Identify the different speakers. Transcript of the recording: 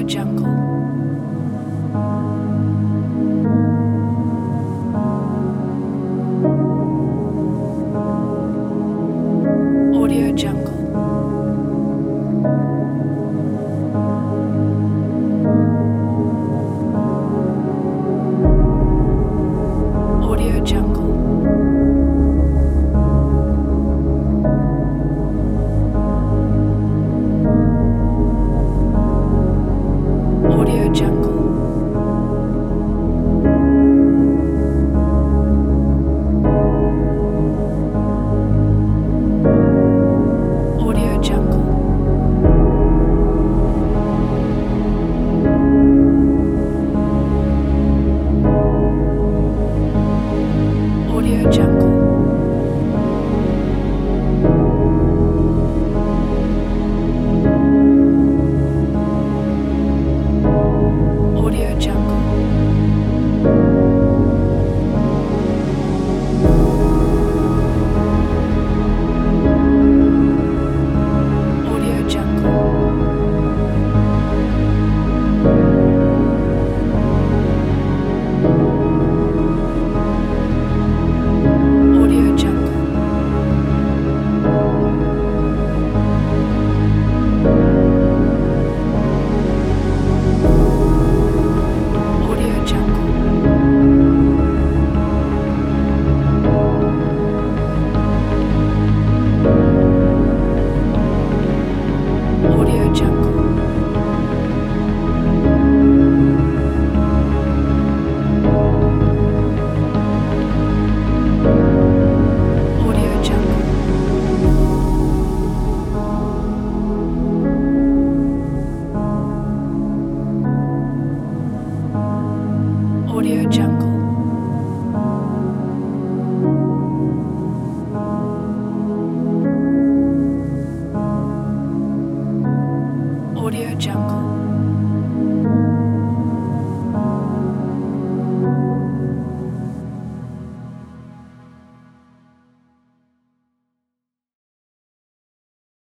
Speaker 1: Jungle. Audio Jungle. Audio Jungle. Audio Jungle. Audio Jungle. Audio Jungle. Audio Jungle. Audio Jungle. Audio Jungle. Audio Jungle. Audio Jungle. Audio Jungle. Audio Jungle. Audio Jungle.